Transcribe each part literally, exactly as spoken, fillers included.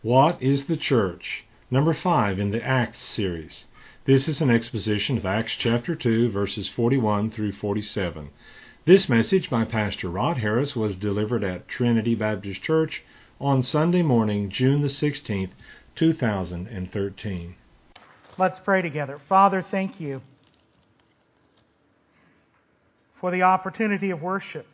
What is the church? Number five in the Acts series. This is an exposition of Acts chapter two, verses forty-one through forty-seven. This message by Pastor Rod Harris was delivered at Trinity Baptist Church on Sunday morning, June the sixteenth, two thousand thirteen. Let's pray together. Father, thank you for the opportunity of worship.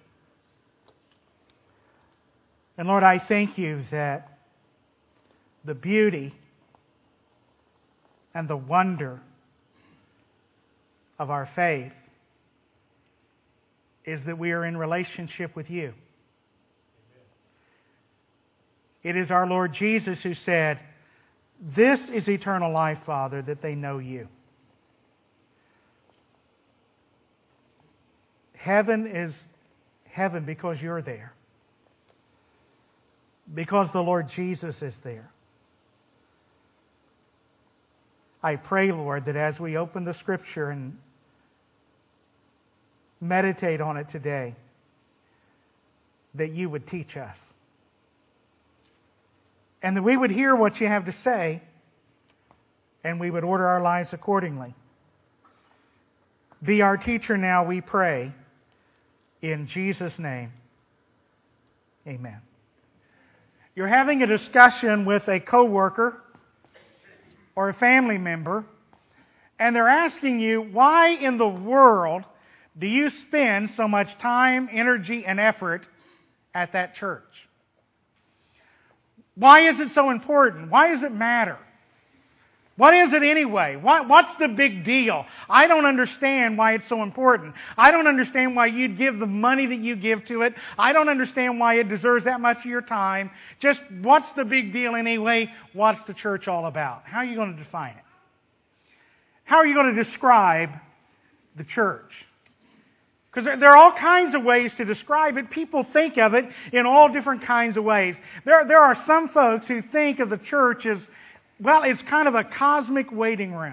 And Lord, I thank you that the beauty and the wonder of our faith is that we are in relationship with you. It is our Lord Jesus who said, "This is eternal life, Father, that they know you." Heaven is heaven because you're there. Because the Lord Jesus is there. I pray, Lord, that as we open the Scripture and meditate on it today, that you would teach us. And that we would hear what you have to say, and we would order our lives accordingly. Be our teacher now, we pray. In Jesus' name, amen. You're having a discussion with a coworker or a family member, and they're asking you, why in the world do you spend so much time, energy, and effort at that church? Why is it so important? Why does it matter? What is it anyway? What, what's the big deal? I don't understand why it's so important. I don't understand why you'd give the money that you give to it. I don't understand why it deserves that much of your time. Just what's the big deal anyway? What's the church all about? How are you going to define it? How are you going to describe the church? Because there, there are all kinds of ways to describe it. People think of it in all different kinds of ways. There, there are some folks who think of the church as, well, it's kind of a cosmic waiting room.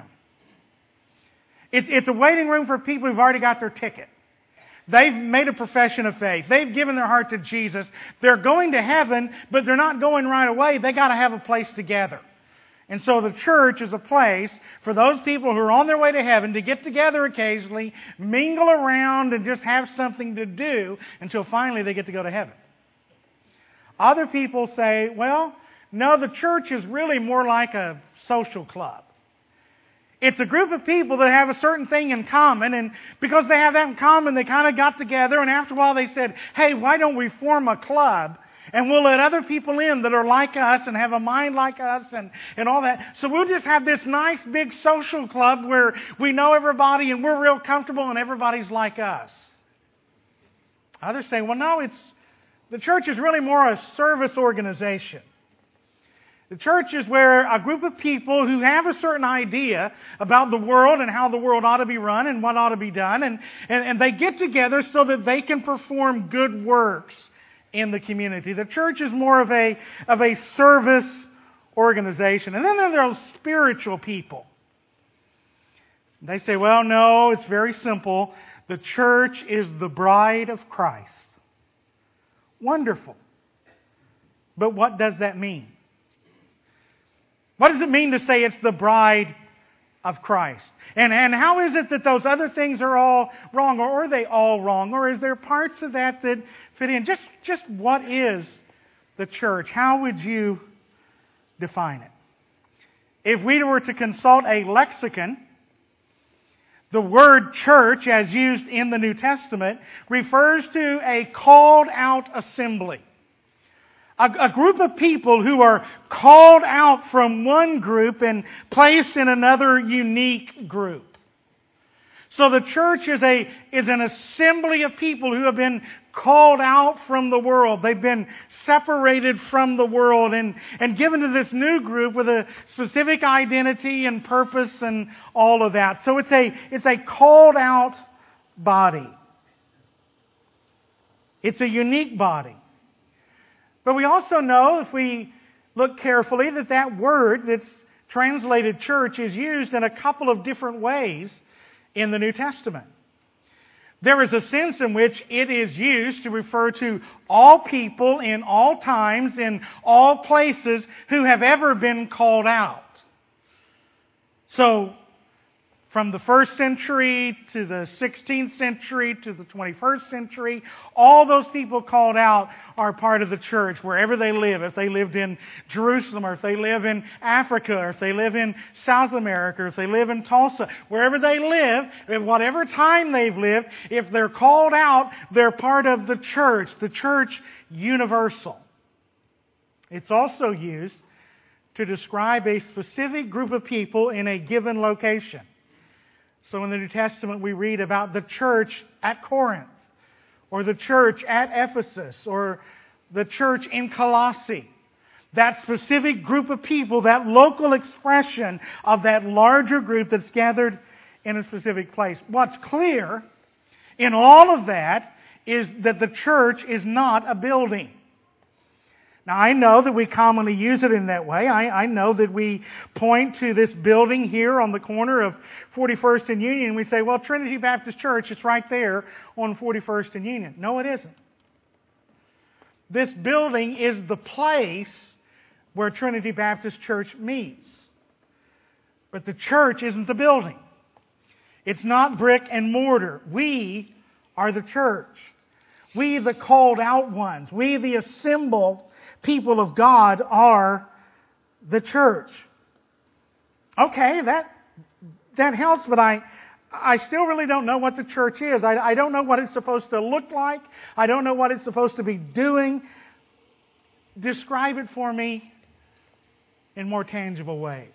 It's, it's a waiting room for people who've already got their ticket. They've made a profession of faith. They've given their heart to Jesus. They're going to heaven, but they're not going right away. They got to have a place together. And so the church is a place for those people who are on their way to heaven to get together occasionally, mingle around, and just have something to do until finally they get to go to heaven. Other people say, well, no, the church is really more like a social club. It's a group of people that have a certain thing in common, and because they have that in common, they kind of got together, and after a while they said, hey, why don't we form a club, and we'll let other people in that are like us and have a mind like us and, and all that. So we'll just have this nice big social club where we know everybody and we're real comfortable and everybody's like us. Others say, well, no, it's the church is really more a service organization. The church is where a group of people who have a certain idea about the world and how the world ought to be run and what ought to be done, and, and, and they get together so that they can perform good works in the community. The church is more of a, of a service organization. And then there are those spiritual people. They say, well, no, it's very simple. The church is the bride of Christ. Wonderful. But what does that mean? What does it mean to say it's the bride of Christ? And, and how is it that those other things are all wrong? Or are they all wrong? Or is there parts of that that fit in? Just, just what is the church? How would you define it? If we were to consult a lexicon, the word church, as used in the New Testament, refers to a called out assembly. A, a group of people who are called out from one group and placed in another unique group. So the church is a is an assembly of people who have been called out from the world. They've been separated from the world and, and given to this new group with a specific identity and purpose and all of that. So it's a it's a called out body. It's a unique body. But we also know, if we look carefully, that that word that's translated church is used in a couple of different ways in the New Testament. There is a sense in which it is used to refer to all people in all times, in all places, who have ever been called out. So, from the first century to the sixteenth century to the twenty-first century, all those people called out are part of the church wherever they live. If they lived in Jerusalem, or if they live in Africa, or if they live in South America, or if they live in Tulsa, wherever they live, in whatever time they've lived, if they're called out, they're part of the church, the church universal. It's also used to describe a specific group of people in a given location. So in the New Testament we read about the church at Corinth, or the church at Ephesus, or the church in Colossae. That specific group of people, that local expression of that larger group that's gathered in a specific place. What's clear in all of that is that the church is not a building. Now, I know that we commonly use it in that way. I, I know that we point to this building here on the corner of forty-first and Union, and we say, well, Trinity Baptist Church, it's right there on forty-first and Union. No, it isn't. This building is the place where Trinity Baptist Church meets. But the church isn't the building. It's not brick and mortar. We are the church. We, the called out ones. We, the assembled people of God, are the church. Okay, that that helps, but I I still really don't know what the church is. I, I don't know what it's supposed to look like. I don't know what it's supposed to be doing. Describe it for me in more tangible ways.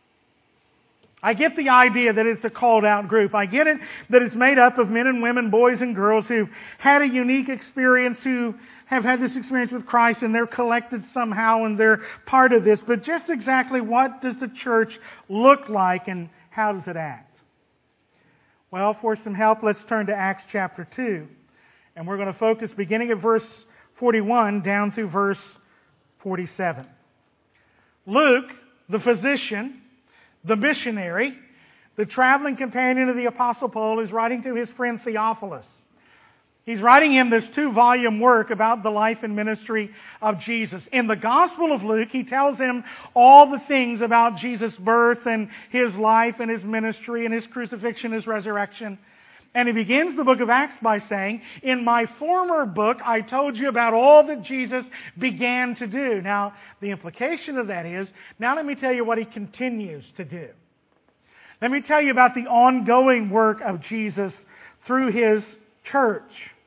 I get the idea that it's a called out group. I get it that it's made up of men and women, boys and girls who've had a unique experience, who have had this experience with Christ, and they're collected somehow and they're part of this. But just exactly what does the church look like, and how does it act? Well, for some help, let's turn to Acts chapter two. And we're going to focus beginning at verse forty-one down through verse forty-seven. Luke, the physician, the missionary, the traveling companion of the Apostle Paul, is writing to his friend Theophilus. He's writing him this two-volume work about the life and ministry of Jesus. In the Gospel of Luke, he tells him all the things about Jesus' birth and His life and His ministry and His crucifixion, His resurrection. And he begins the book of Acts by saying, in my former book, I told you about all that Jesus began to do. Now, the implication of that is, now let me tell you what He continues to do. Let me tell you about the ongoing work of Jesus through His church.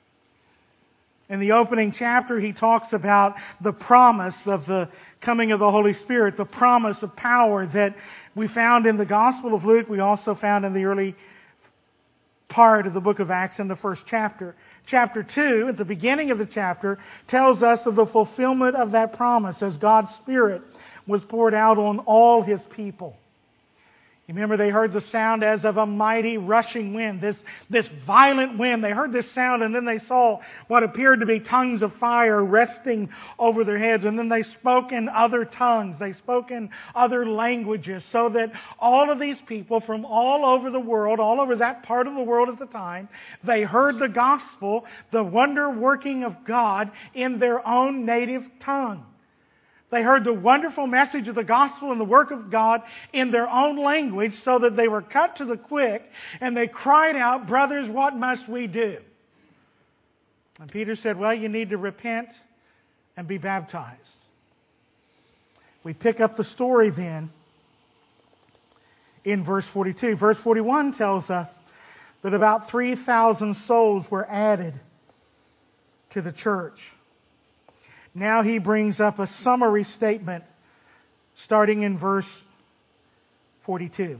In the opening chapter, he talks about the promise of the coming of the Holy Spirit, the promise of power that we found in the Gospel of Luke. We also found in the early part of the book of Acts in the first chapter. Chapter two, at the beginning of the chapter, tells us of the fulfillment of that promise as God's Spirit was poured out on all His people. You remember they heard the sound as of a mighty rushing wind, this, this violent wind. They heard this sound, and then they saw what appeared to be tongues of fire resting over their heads. And then they spoke in other tongues. They spoke in other languages, so that all of these people from all over the world, all over that part of the world at the time, they heard the gospel, the wonder working of God in their own native tongue. They heard the wonderful message of the gospel and the work of God in their own language, so that they were cut to the quick and they cried out, brothers, what must we do? And Peter said, well, you need to repent and be baptized. We pick up the story then in verse forty-two. Verse forty-one tells us that about three thousand souls were added to the church. Now he brings up a summary statement starting in verse forty-two.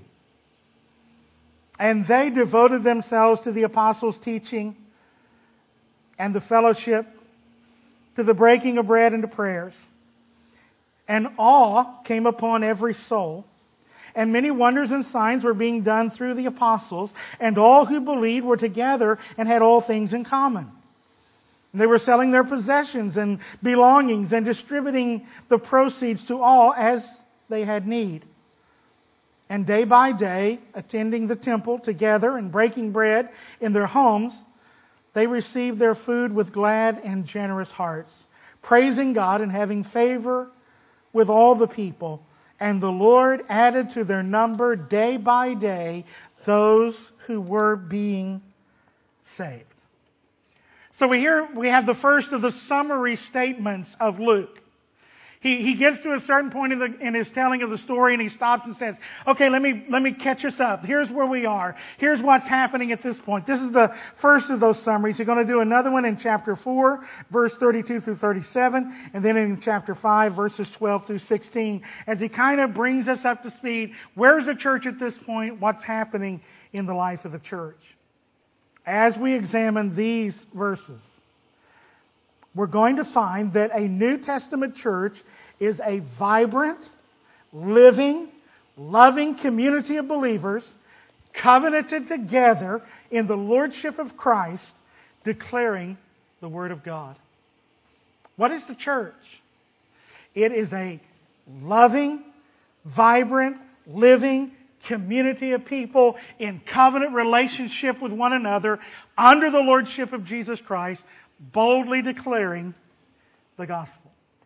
And they devoted themselves to the apostles' teaching and the fellowship, to the breaking of bread and to prayers. And awe came upon every soul, and many wonders and signs were being done through the apostles, and all who believed were together and had all things in common. They were selling their possessions and belongings and distributing the proceeds to all as they had need. And day by day, attending the temple together and breaking bread in their homes, they received their food with glad and generous hearts, praising God and having favor with all the people. And the Lord added to their number day by day those who were being saved. So we hear we have the first of the summary statements of Luke. He, he gets to a certain point in, the, in his telling of the story, and he stops and says, okay, let me, let me catch us up. Here's where we are. Here's what's happening at this point. This is the first of those summaries. He's going to do another one in chapter four, verse thirty-two through thirty-seven, and then in chapter five, verses twelve through sixteen, as he kind of brings us up to speed. Where's the church at this point? What's happening in the life of the church? As we examine these verses, we're going to find that a New Testament church is a vibrant, living, loving community of believers covenanted together in the Lordship of Christ, declaring the Word of God. What is the church? It is a loving, vibrant, living community of people in covenant relationship with one another under the Lordship of Jesus Christ, boldly declaring the gospel.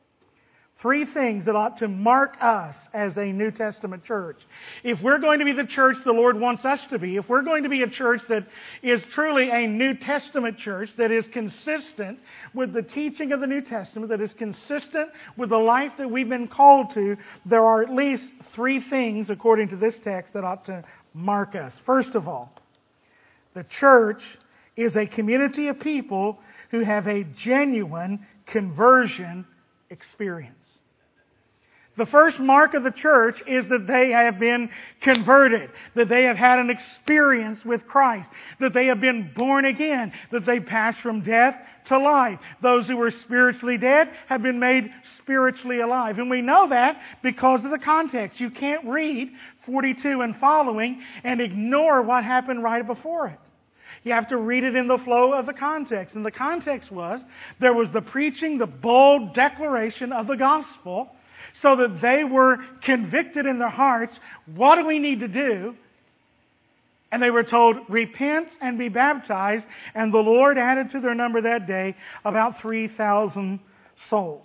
Three things that ought to mark us as a New Testament church. If we're going to be the church the Lord wants us to be, if we're going to be a church that is truly a New Testament church, that is consistent with the teaching of the New Testament, that is consistent with the life that we've been called to, there are at least three things, according to this text, that ought to mark us. First of all, the church is a community of people who have a genuine conversion experience. The first mark of the church is that they have been converted, that they have had an experience with Christ, that they have been born again, that they passed from death to life. Those who were spiritually dead have been made spiritually alive. And we know that because of the context. You can't read forty-two and following and ignore what happened right before it. You have to read it in the flow of the context. And the context was, there was the preaching, the bold declaration of the gospel, so that they were convicted in their hearts. What do we need to do? And they were told, repent and be baptized. And the Lord added to their number that day about three thousand souls.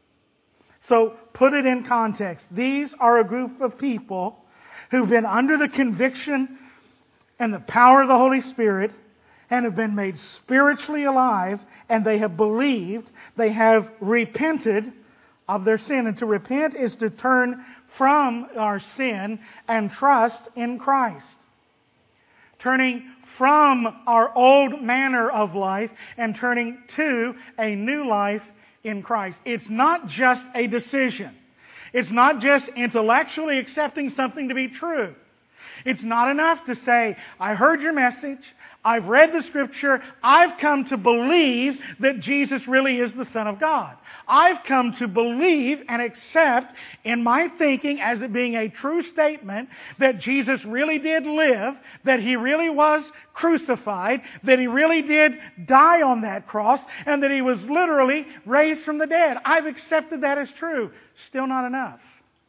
So put it in context. These are a group of people who've been under the conviction and the power of the Holy Spirit and have been made spiritually alive, and they have believed, they have repented of their sin. And to repent is to turn from our sin and trust in Christ. Turning from our old manner of life and turning to a new life in Christ. It's not just a decision. It's not just intellectually accepting something to be true. It's not enough to say, I heard your message, I've read the Scripture, I've come to believe that Jesus really is the Son of God. I've come to believe and accept in my thinking as it being a true statement that Jesus really did live, that He really was crucified, that He really did die on that cross, and that He was literally raised from the dead. I've accepted that as true. Still not enough.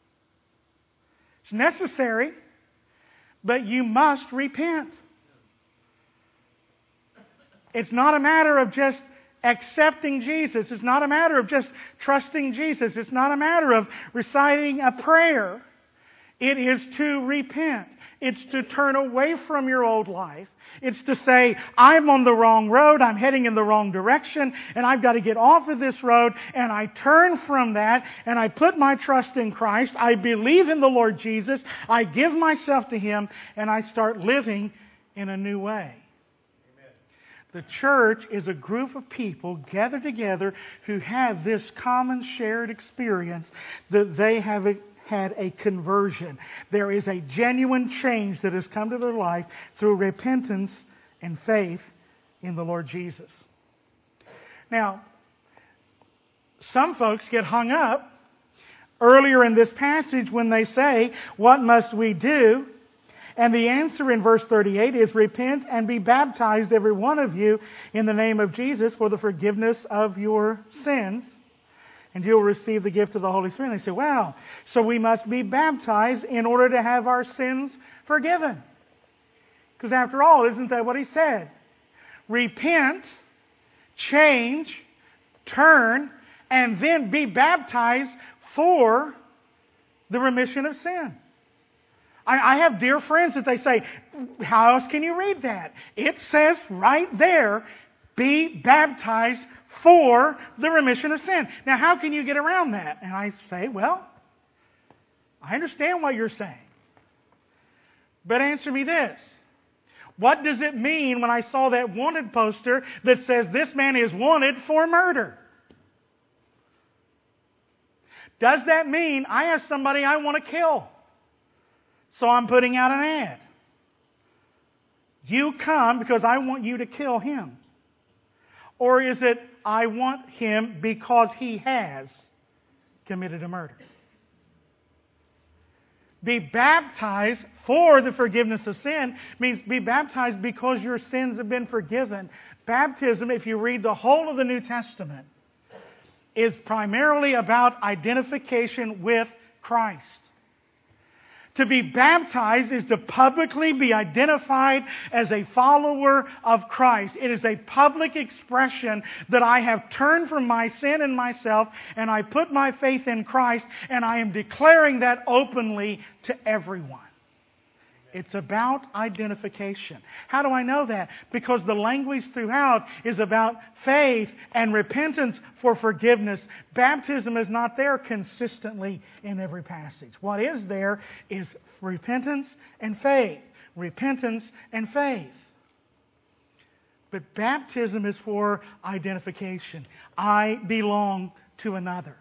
It's necessary, but you must repent. It's not a matter of just accepting Jesus. It's not a matter of just trusting Jesus. It's not a matter of reciting a prayer. It is to repent. It's to turn away from your old life. It's to say, I'm on the wrong road, I'm heading in the wrong direction, and I've got to get off of this road, and I turn from that, and I put my trust in Christ. I believe in the Lord Jesus. I give myself to Him, and I start living in a new way. The church is a group of people gathered together who have this common shared experience that they have had a conversion. There is a genuine change that has come to their life through repentance and faith in the Lord Jesus. Now, some folks get hung up earlier in this passage when they say, what must we do? And the answer in verse thirty-eight is, repent and be baptized, every one of you, in the name of Jesus for the forgiveness of your sins, and you'll receive the gift of the Holy Spirit. And they say, wow, so we must be baptized in order to have our sins forgiven. Because after all, isn't that what He said? repent, change, turn, and then be baptized for the remission of sin. I, I have dear friends that they say, how else can you read that? It says right there, be baptized for the remission of sin. Now, how can you get around that? And I say, well, I understand what you're saying. But answer me this. What does it mean when I saw that wanted poster that says this man is wanted for murder? Does that mean I have somebody I want to kill? So I'm putting out an ad. You come because I want you to kill him. Or is it I want him because he has committed a murder? Be baptized for the forgiveness of sin means be baptized because your sins have been forgiven. Baptism, if you read the whole of the New Testament, is primarily about identification with Christ. To be baptized is to publicly be identified as a follower of Christ. It is a public expression that I have turned from my sin and myself, and I put my faith in Christ, and I am declaring that openly to everyone. It's about identification. How do I know that? Because the language throughout is about faith and repentance for forgiveness. Baptism is not there consistently in every passage. What is there is repentance and faith. Repentance and faith. But baptism is for identification. I belong to another.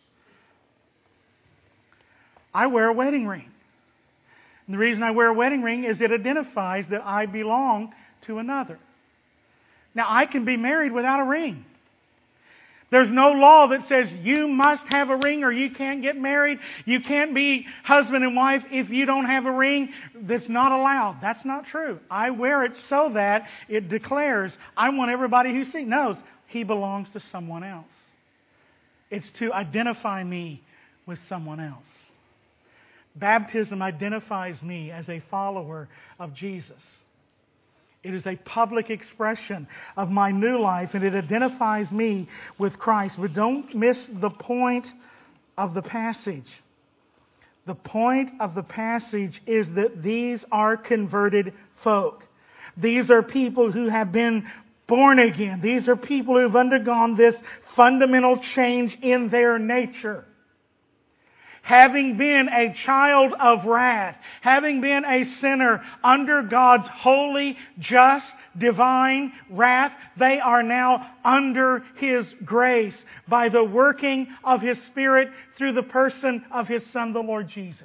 I wear a wedding ring. And the reason I wear a wedding ring is it identifies that I belong to another. Now, I can be married without a ring. There's no law that says you must have a ring or you can't get married. You can't be husband and wife if you don't have a ring. That's not allowed. That's not true. I wear it so that it declares, I want everybody who sees knows he belongs to someone else. It's to identify me with someone else. Baptism identifies me as a follower of Jesus. It is a public expression of my new life, and it identifies me with Christ. But don't miss the point of the passage. The point of the passage is that these are converted folk. These are people who have been born again. These are people who have undergone this fundamental change in their nature. Having been a child of wrath, having been a sinner under God's holy, just, divine wrath, they are now under His grace by the working of His Spirit through the person of His Son, the Lord Jesus.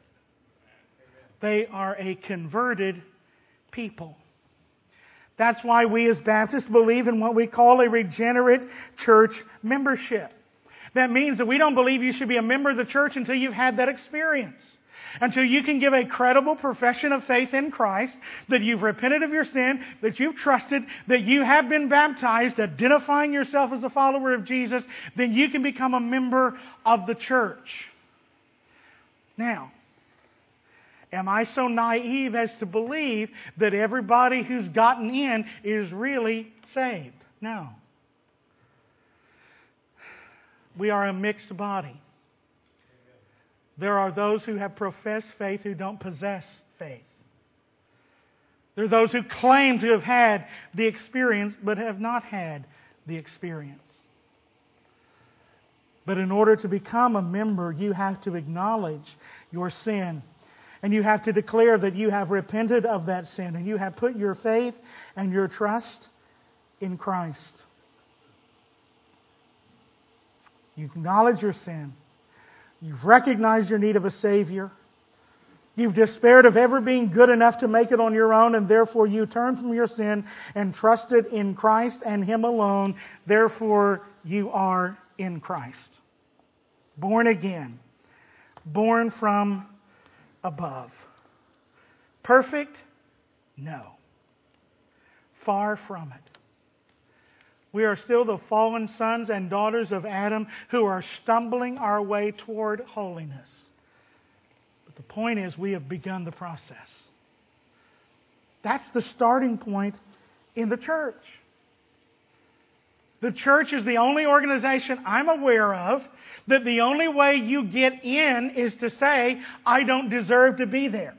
They are a converted people. That's why we as Baptists believe in what we call a regenerate church membership. That means that we don't believe you should be a member of the church until you've had that experience. Until you can give a credible profession of faith in Christ, that you've repented of your sin, that you've trusted, that you have been baptized, identifying yourself as a follower of Jesus, then you can become a member of the church. Now, am I so naive as to believe that everybody who's gotten in is really saved? No. We are a mixed body. There are those who have professed faith who don't possess faith. There are those who claim to have had the experience but have not had the experience. But in order to become a member, you have to acknowledge your sin. And you have to declare that you have repented of that sin. And you have put your faith and your trust in Christ. You acknowledge your sin. You've recognized your need of a Savior. You've despaired of ever being good enough to make it on your own, and therefore you turn from your sin and trusted in Christ and Him alone. Therefore, you are in Christ. Born again. Born from above. Perfect? No. Far from it. We are still the fallen sons and daughters of Adam who are stumbling our way toward holiness. But the point is, we have begun the process. That's the starting point in the church. The church is the only organization I'm aware of that the only way you get in is to say, I don't deserve to be there.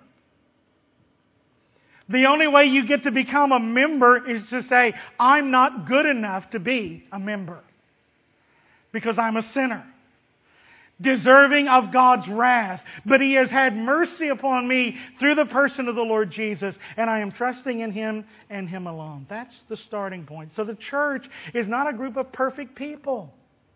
The only way you get to become a member is to say, I'm not good enough to be a member because I'm a sinner, deserving of God's wrath. But He has had mercy upon me through the person of the Lord Jesus, and I am trusting in Him and Him alone. That's the starting point. So the church is not a group of perfect people.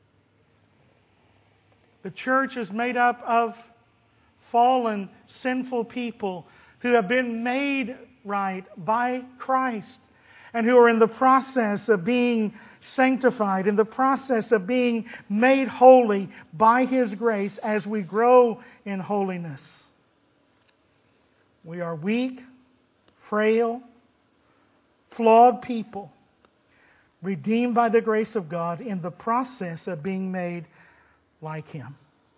The church is made up of fallen, sinful people who have been made right by Christ and who are in the process of being sanctified, in the process of being made holy by His grace as we grow in holiness. We are weak, frail, flawed people, redeemed by the grace of God in the process of being made like Him.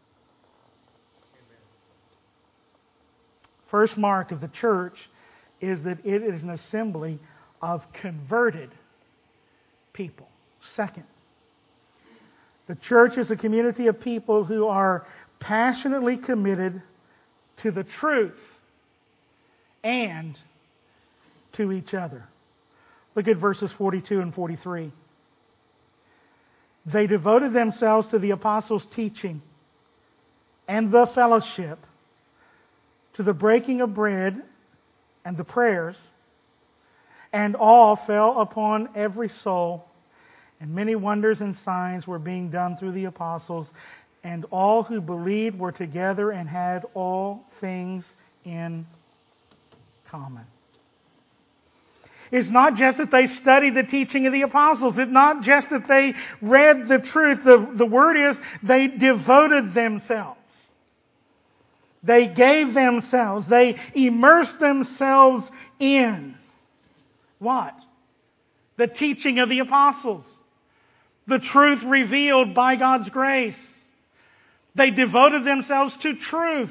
First mark of the church is that it is an assembly of converted people. Second, the church is a community of people who are passionately committed to the truth and to each other. Look at verses forty-two and forty-three. They devoted themselves to the apostles' teaching and the fellowship, to the breaking of bread and the prayers, and awe fell upon every soul, and many wonders and signs were being done through the apostles, and all who believed were together and had all things in common. It's not just that they studied the teaching of the apostles. It's not just that they read the truth. The, the word is they devoted themselves. They gave themselves. They immersed themselves in what? The teaching of the apostles. The truth revealed by God's grace. They devoted themselves to truth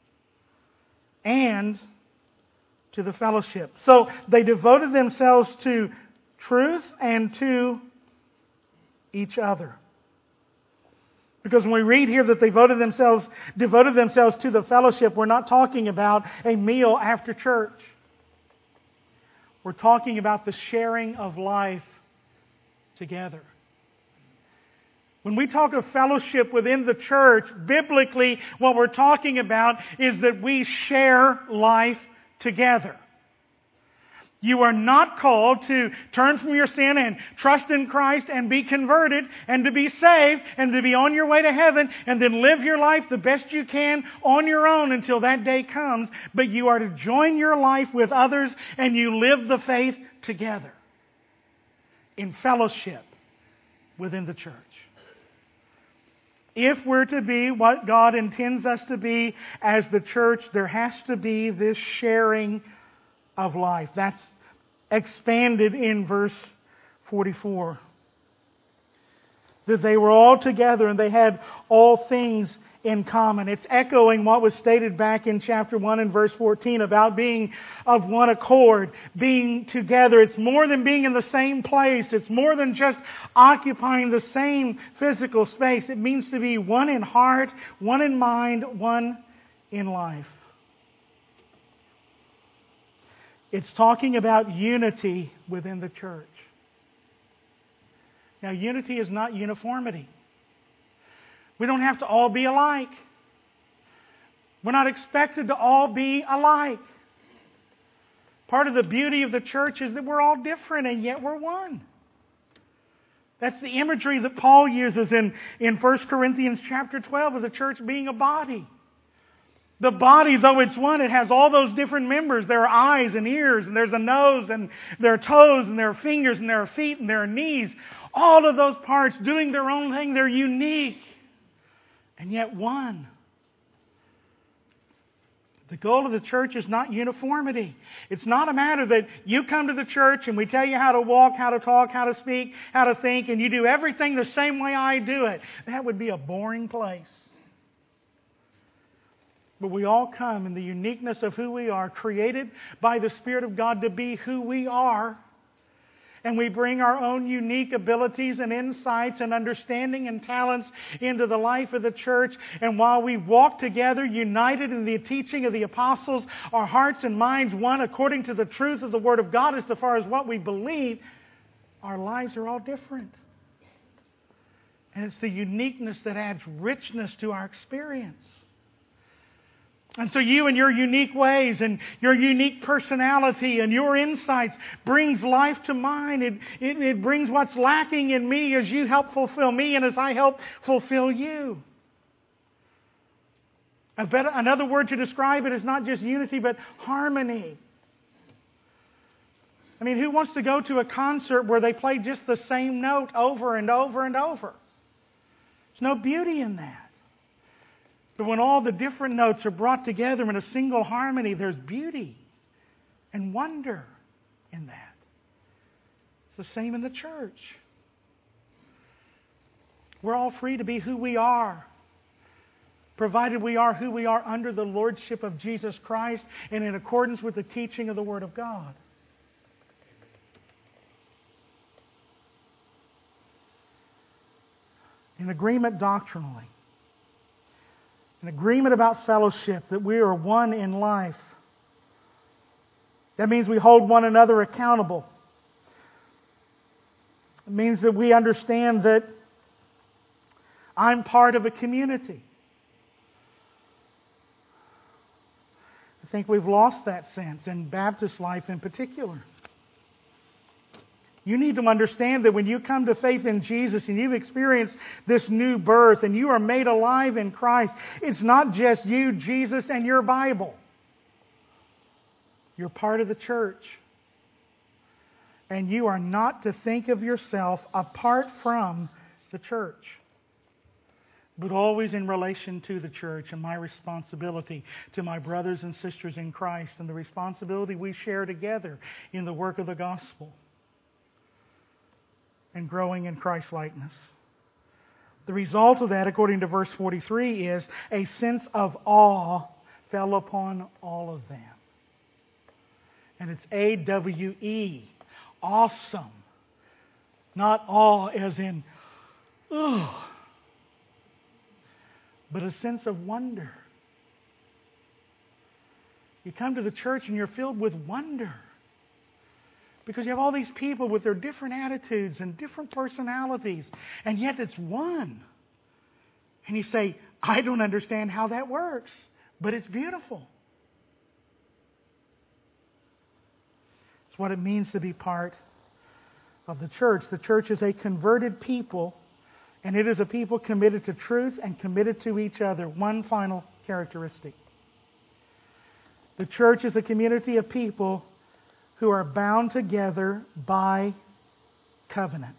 and to the fellowship. So they devoted themselves to truth and to each other. Because when we read here that they devoted themselves, devoted themselves to the fellowship, we're not talking about a meal after church. We're talking about the sharing of life together. When we talk of fellowship within the church, biblically, what we're talking about is that we share life together. You are not called to turn from your sin and trust in Christ and be converted and to be saved and to be on your way to heaven and then live your life the best you can on your own until that day comes. But you are to join your life with others and you live the faith together in fellowship within the church. If we're to be what God intends us to be as the church, there has to be this sharing of life. That's expanded in verse forty-four. That they were all together and they had all things in common. It's echoing what was stated back in chapter one and verse fourteen about being of one accord, being together. It's more than being in the same place. It's more than just occupying the same physical space. It means to be one in heart, one in mind, one in life. It's talking about unity within the church. Now, unity is not uniformity. We don't have to all be alike. We're not expected to all be alike. Part of the beauty of the church is that we're all different and yet we're one. That's the imagery that Paul uses in, in First Corinthians chapter twelve of the church being a body. The body, though it's one, it has all those different members. There are eyes and ears, and there's a nose, and there are toes, and there are fingers, and there are feet, and there are knees. All of those parts doing their own thing. They're unique, and yet one. The goal of the church is not uniformity. It's not a matter that you come to the church and we tell you how to walk, how to talk, how to speak, how to think, and you do everything the same way I do it. That would be a boring place. But we all come in the uniqueness of who we are, created by the Spirit of God to be who we are. And we bring our own unique abilities and insights and understanding and talents into the life of the church. And while we walk together, united in the teaching of the apostles, our hearts and minds one according to the truth of the Word of God as far as what we believe, our lives are all different. And it's the uniqueness that adds richness to our experience. And so you and your unique ways and your unique personality and your insights brings life to mine. It, it, it brings what's lacking in me as you help fulfill me and as I help fulfill you. A better, another word to describe it is not just unity, but harmony. I mean, who wants to go to a concert where they play just the same note over and over and over? There's no beauty in that. But when all the different notes are brought together in a single harmony, there's beauty and wonder in that. It's the same in the church. We're all free to be who we are, provided we are who we are under the lordship of Jesus Christ and in accordance with the teaching of the Word of God. In agreement doctrinally. An agreement about fellowship, that we are one in life. That means we hold one another accountable. It means that we understand that I'm part of a community. I think we've lost that sense in Baptist life in particular. You need to understand that when you come to faith in Jesus and you've experienced this new birth and you are made alive in Christ, it's not just you, Jesus, and your Bible. You're part of the church. And you are not to think of yourself apart from the church, but always in relation to the church and my responsibility to my brothers and sisters in Christ and the responsibility we share together in the work of the gospel and growing in Christ-likeness. The result of that, according to verse forty-three, is a sense of awe fell upon all of them. And it's A W E, awesome. Not awe as in, ugh, but a sense of wonder. You come to the church and you're filled with wonder. Because you have all these people with their different attitudes and different personalities, and yet it's one. And you say, I don't understand how that works, but it's beautiful. It's what it means to be part of the church. The church is a converted people, and it is a people committed to truth and committed to each other. One final characteristic. The church is a community of people who are bound together by covenant.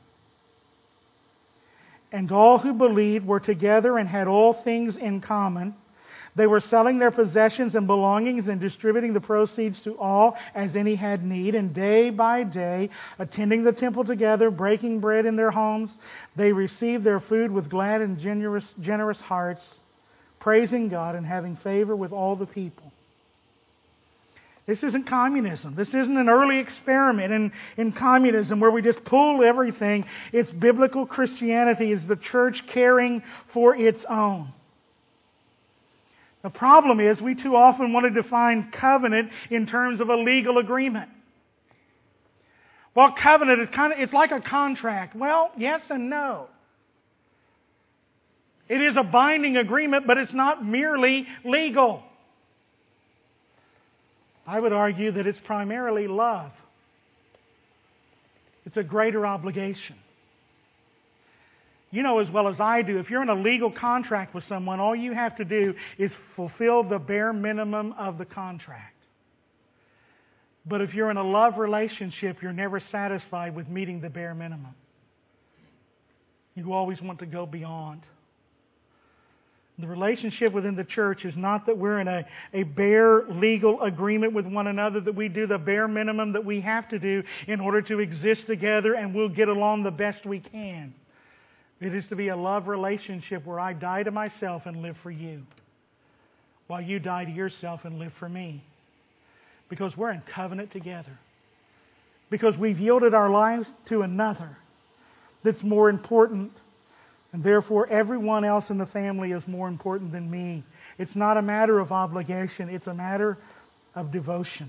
And all who believed were together and had all things in common. They were selling their possessions and belongings and distributing the proceeds to all as any had need. And day by day, attending the temple together, breaking bread in their homes, they received their food with glad and generous, generous hearts, praising God and having favor with all the people. This isn't communism. This isn't an early experiment in, in communism where we just pull everything. It's biblical Christianity. It's the church caring for its own. The problem is we too often want to define covenant in terms of a legal agreement. Well, covenant is kind of, it's like a contract. Well, yes and no. It is a binding agreement, but it's not merely legal. I would argue that it's primarily love. It's a greater obligation. You know as well as I do, if you're in a legal contract with someone, all you have to do is fulfill the bare minimum of the contract. But if you're in a love relationship, you're never satisfied with meeting the bare minimum. You always want to go beyond. The relationship within the church is not that we're in a, a bare legal agreement with one another, that we do the bare minimum that we have to do in order to exist together and we'll get along the best we can. It is to be a love relationship where I die to myself and live for you, while you die to yourself and live for me. Because we're in covenant together. because we've yielded our lives to another that's more important, and therefore everyone else in the family is more important than me. It's not a matter of obligation, it's a matter of devotion.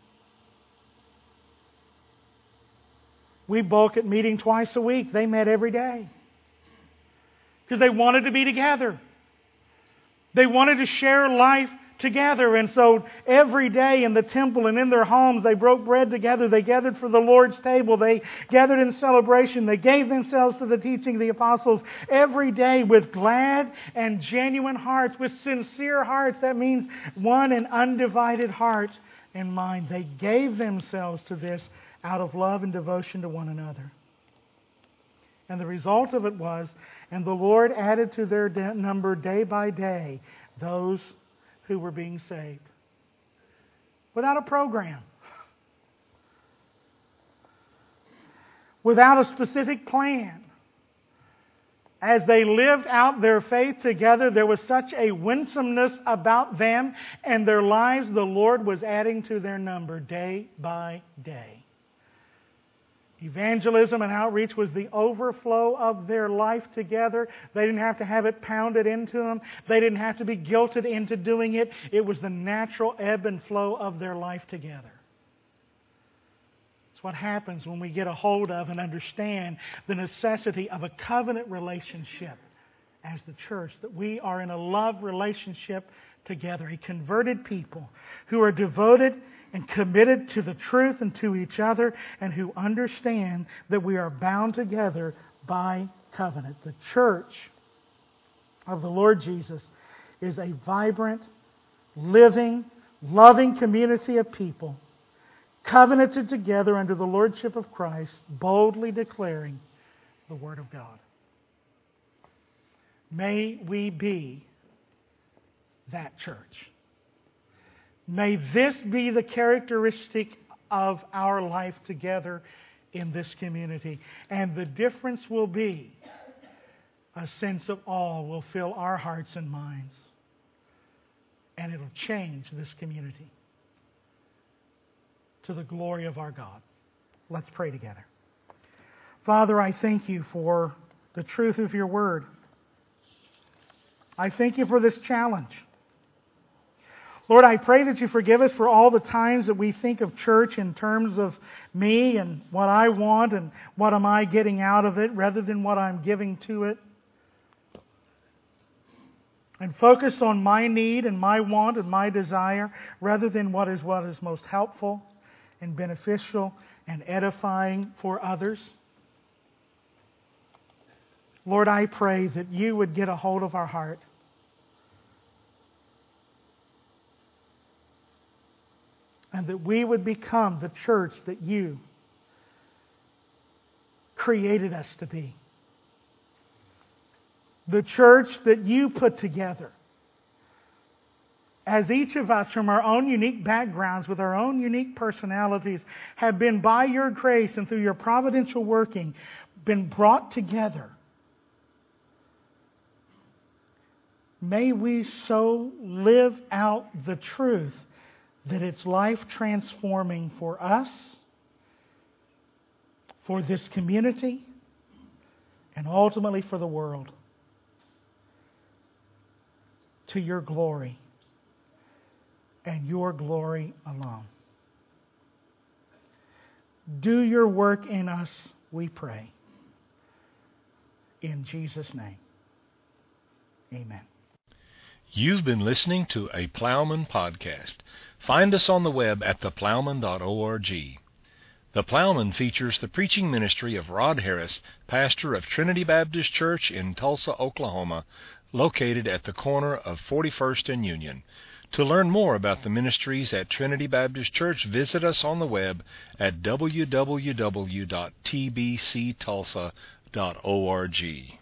We bulk at meeting twice a week. They met every day because they wanted to be together. They wanted to share life together. And so every day in the temple and in their homes, they broke bread together. They gathered for the Lord's table. They gathered in celebration. They gave themselves to the teaching of the apostles every day with glad and genuine hearts, with sincere hearts. That means one and undivided heart and mind. They gave themselves to this out of love and devotion to one another. And the result of it was, and the Lord added to their number day by day those who were being saved. Without a program. Without a specific plan. As they lived out their faith together, there was such a winsomeness about them and their lives, the Lord was adding to their number day by day. Evangelism and outreach was the overflow of their life together. They didn't have to have it pounded into them. They didn't have to be guilted into doing it. It was the natural ebb and flow of their life together. It's what happens when we get a hold of and understand the necessity of a covenant relationship as the church, that we are in a love relationship together, a converted people who are devoted and committed to the truth and to each other, and who understand that we are bound together by covenant. The church of the Lord Jesus is a vibrant, living, loving community of people covenanted together under the lordship of Christ, boldly declaring the Word of God. May we be that church. May this be the characteristic of our life together in this community. And the difference will be a sense of awe will fill our hearts and minds. And it'll change this community to the glory of our God. Let's pray together. Father, I thank You for the truth of Your Word. I thank You for this challenge. Lord, I pray that You forgive us for all the times that we think of church in terms of me and what I want and what am I getting out of it rather than what I'm giving to it. And focus on my need and my want and my desire rather than what is what is most helpful and beneficial and edifying for others. Lord, I pray that You would get a hold of our heart. And that we would become the church that You created us to be. The church that You put together. As each of us from our own unique backgrounds, with our own unique personalities, have been by Your grace and through Your providential working, been brought together. May we so live out the truth that it's life transforming for us, for this community, and ultimately for the world. To Your glory and Your glory alone. Do Your work in us, we pray. In Jesus' name, amen. You've been listening to a Plowman podcast. Find us on the web at the plowman dot org. The Plowman features the preaching ministry of Rod Harris, pastor of Trinity Baptist Church in Tulsa, Oklahoma, located at the corner of forty-first and Union. To learn more about the ministries at Trinity Baptist Church, visit us on the web at w w w dot t b c tulsa dot org.